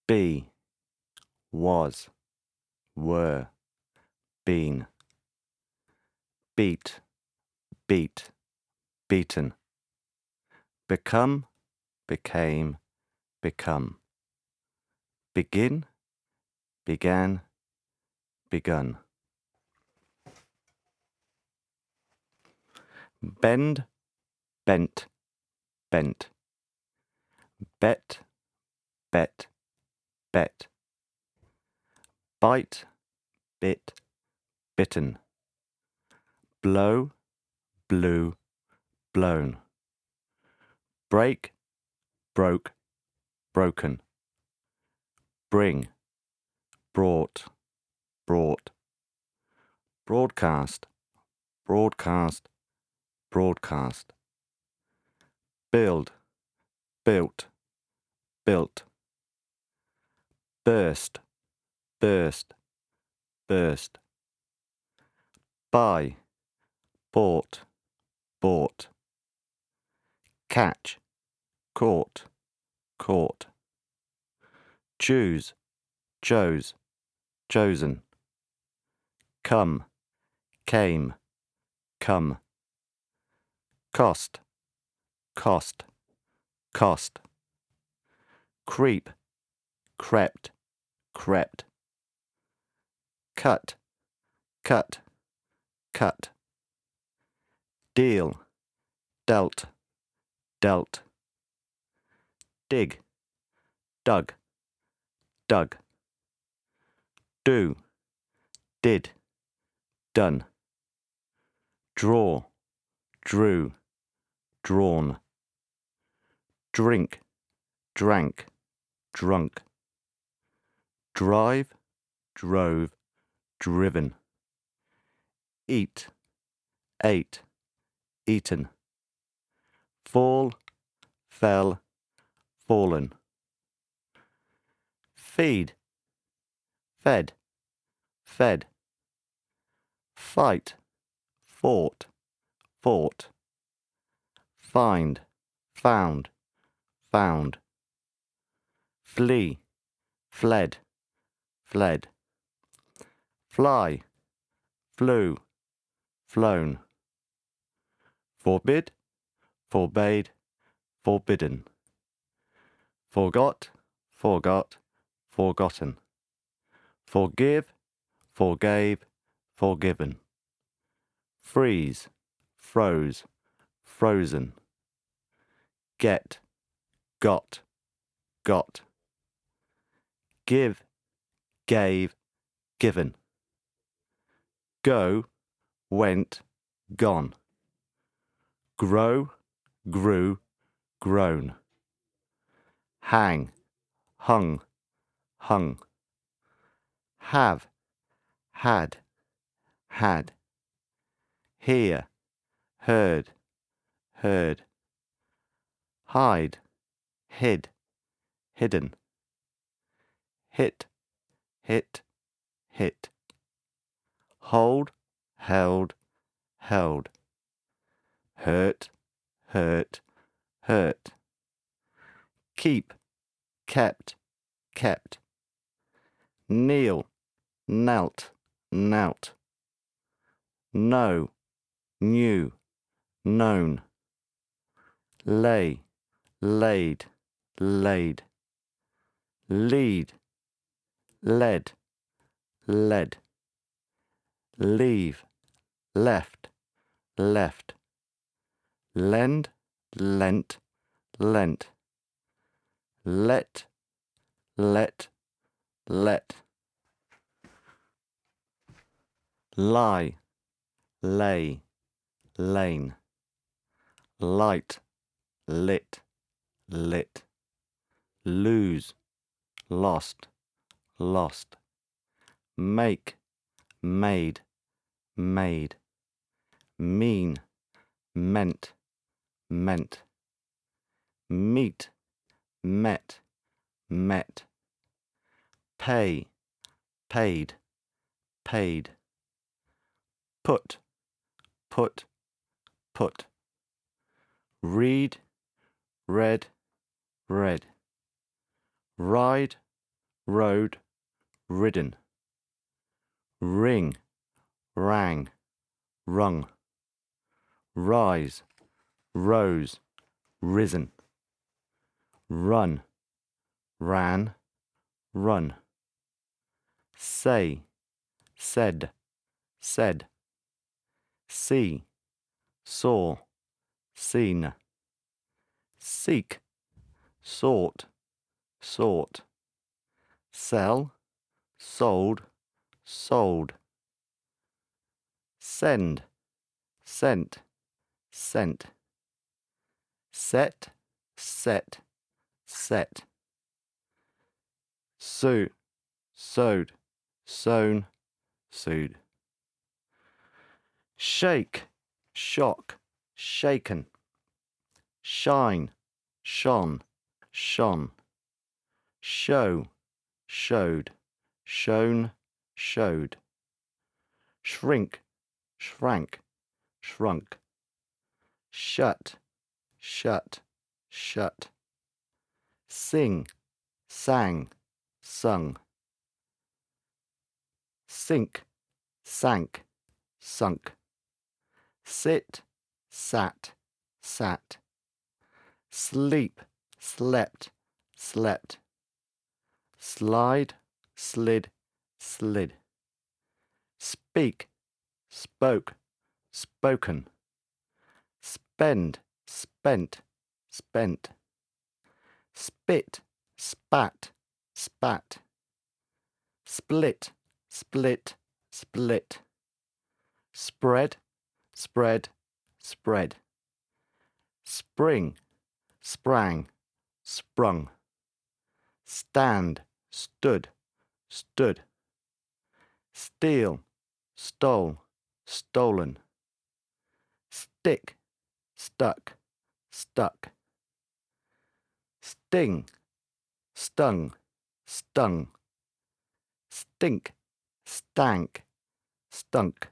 be, was, were, been. Beat, beat, beaten. Become, became, become. Begin, began, begun. Bend, bent, bent. Bet, bet, bet. Bite, bit, bitten. Blow, blew, blown. Break, broke, broken. Bring, brought, brought. Broadcast, broadcast, broadcast. Build, built, built. Burst, burst, burst. Buy, bought, bought. Catch, caught, caught. Choose, chose, chosen. Come, came, come. Cost, cost, cost. Creep, crept, crept. Cut, cut, cut. Deal, dealt, dealt. Dig, dug, dug. Do, did, done. Draw, drew, drawn. Drink, drank, drunk. Drive, drove, driven. Eat, ate, eaten. Fall, fell, fallen. Feed, fed, fed. Fight, fought, fought. Find, found, found. Flee, fled, fled. Fly, flew, flown. Forbid, forbade, forbidden. Forgot, forgot, forgotten. Forgive, forgave, forgiven. Freeze, froze, frozen. Get, got, got. Give, gave, given. Go, went, gone. Grow, grew, grown. Hang, hung, hung. Have, had, had. Hear, heard, heard. Hide, hid, hidden. Hit, hit, hit. Hold, held, held. Hurt, hurt, hurt. Keep, kept, kept. Kneel, knelt, knelt. Know, knew, known. Lay, laid, laid. Lead, led, led. Leave, left, left. Lend, lent, lent. Let, let, let. Lie, lay, lane. Light, lit, lit. Lose, lost, lost. Make, made, made. Mean, meant, meant. Meet, met, met. Pay, paid, paid. Put, put, put. Read, read, read. Ride, rode, ridden. Ring, rang, rung. Rise, rose, risen. Run, ran, run. Say, said, said. See, saw, seen. Seek, sought, sought. Sell, sold, sold. Send, sent, sent. Set, set, set. Sew, sewed, sewn, sewed. Shake, shock, shaken. Shine, shone, shone. Show, showed, shown, showed. Shrink, shrank, shrunk. Shut, shut, shut. Sing, sang, sung. Sink, sank, sunk. Sit, sat, sat. Sleep, slept, slept. Slide, slid, slid. Speak, spoke, spoken. Spend, spent, spent. Spit, spat, spat. Split, split, split. Spread, spread, spread. Spring, sprang, sprung. Stand, stood, stood. Steal, stole, stolen. Stick, stuck, stuck. Sting, stung, stung. Stink, stank, stunk.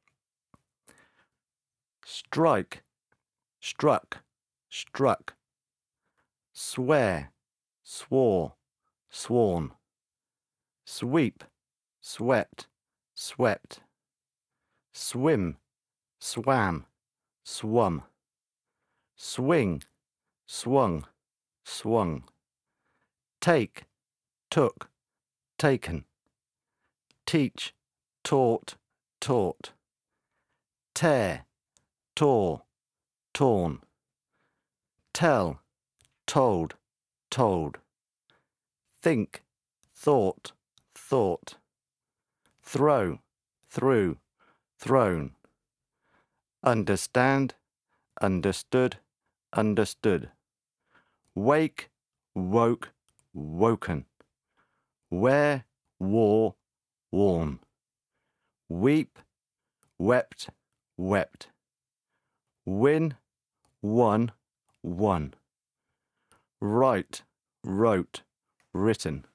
Strike, struck, struck. Swear, swore, sworn. Sweep, swept, swept. Swim, swam, swum. Swing, swung, swung. Take, took, taken. Teach, taught, taught. Tear, tore, torn. Tell, told, told. Think, thought, thought. Throw, threw, thrown. Understand, understood, understood. Wake, woke, woken. Wear, wore, worn. Weep, wept, wept. Win, won, won. Write, wrote, written.